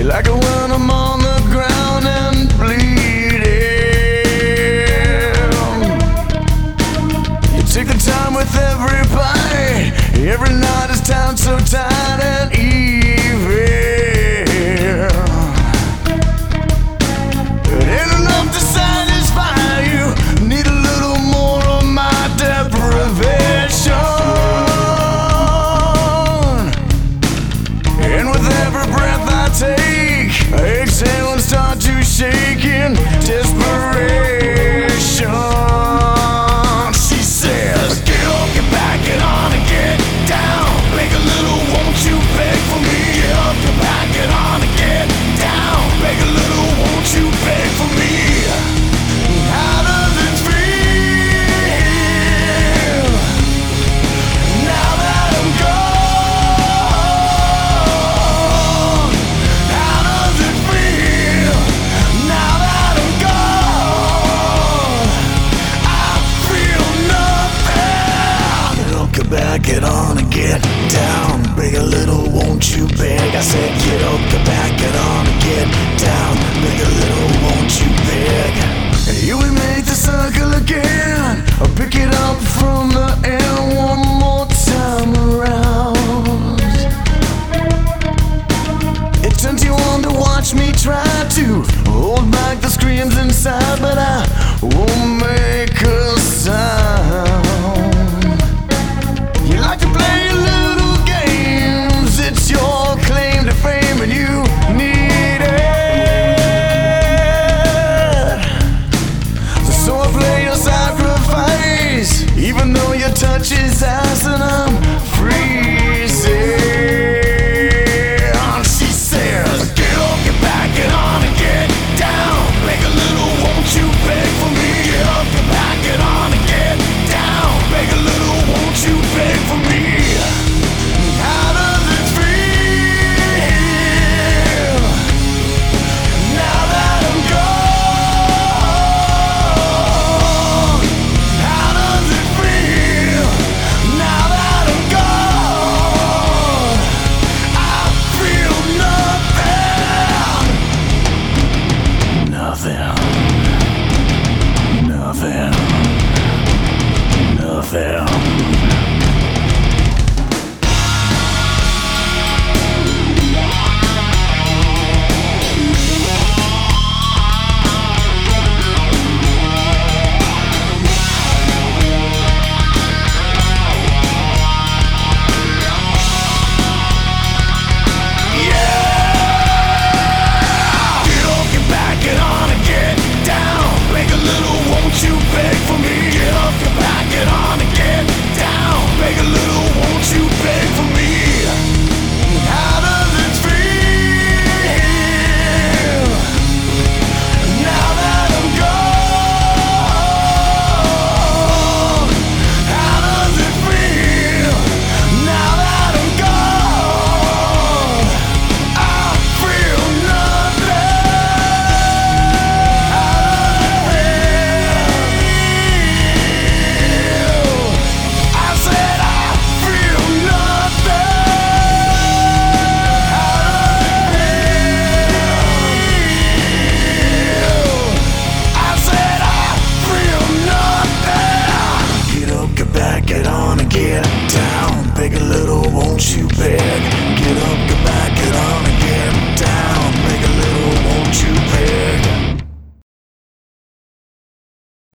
like when I'm on the ground and bleeding. You take the time with every bite. Every night is time so tight and evil. It ain't enough to satisfy you. Need a little more of my deprivation. And with every breath I take, I exhale and start to shake in desperation. She says, get up, get back, get on and get down. Make a little, won't you beg for me? Get up, get back, get on and get down. Make a little, won't you beg for me? How does it feel now that I'm gone? How does it feel now that I'm gone? I feel nothing. Get up, get back, get on and get down. Break a little,